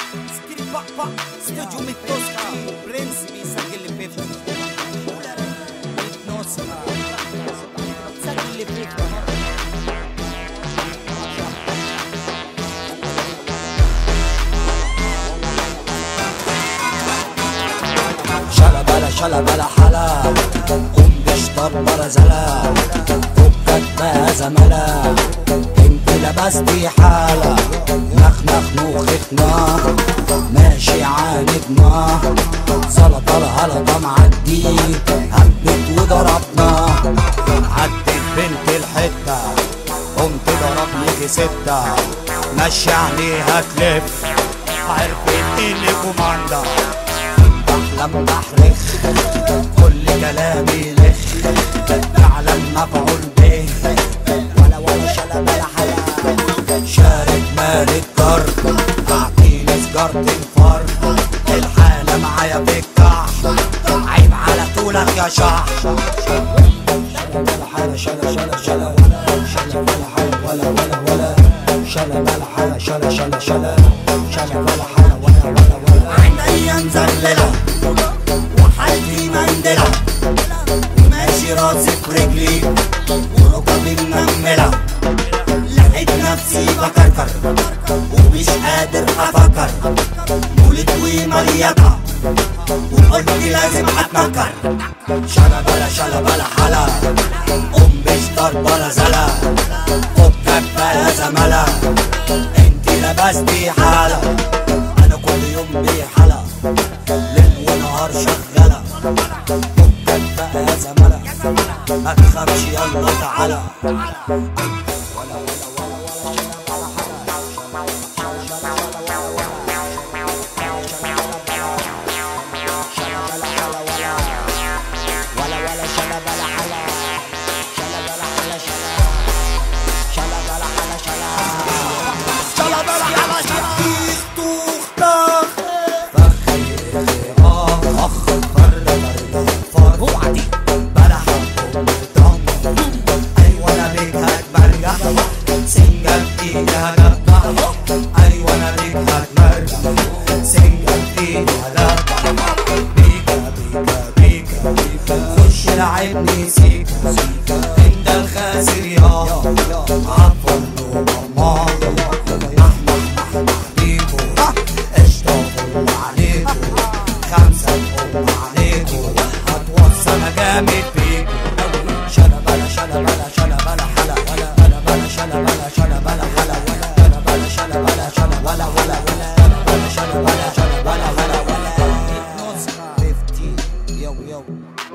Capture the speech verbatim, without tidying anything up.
Studio Mitoschi, Prince Sagili Pifta Nossa Sagili Pifta Shala bala shala bala hala قوم بشطب برزلا فكك بقى زملا انت لبستي حالة نخنخ نوختنا ماشي عاندنا سلطة الهلطة معدي هبت وضربنا عدت بنت الحتة قمت ضربني ستة ماشي عليها تلف عرفت اللي كوماندا بحلم بحرخ كل كلامي لخ فعلا مفعول به ولا ولا شلا بلا حلا شارك مالك جر اعطيني سجارة الفر الحالة معايا في الكحش عيب على طولك يا شح شلا بلا حلا شلا شلا شلا شلا بلا حلا ولا ولا ولا شلا بلا حلا شلا شلا شلا شلا بلا حلا ولا ولا ولا عينيا مزللة وحالتي مندلة وماشي راسي في رجلي وركبي منملة لقيت نفسي بكركر ومش قادر افكر مولد ومليطة وقلت لازم اتنكر شلا بلا شلا بلا حلا قوم بشطر بلا زلا فكك بقى زملا انت لبستي حالة انا كل يوم بحالة ليل ونهار شغالة فكك بقى زملا متخافش يلا تعالى أيوة أنا بيك هتمرجع سنجل فيني هلبع بيكا بيكا بيكا بيكا خش لعبني سيكا انت الخاسر يا عطل وماما احمد احمد بيكو اشتغل عليكو خمسة تقوم عليكو هتوصل انا جامد بيكو شلا بلا شلا بلا شلا بلا حلا ولا انا بلا شلا بلا شلا بلا حلا ولا بلا شلا بلا شلا ولا ولا ولا بلا شلا بلا شلا بلا ولا ولا خمسين يو يو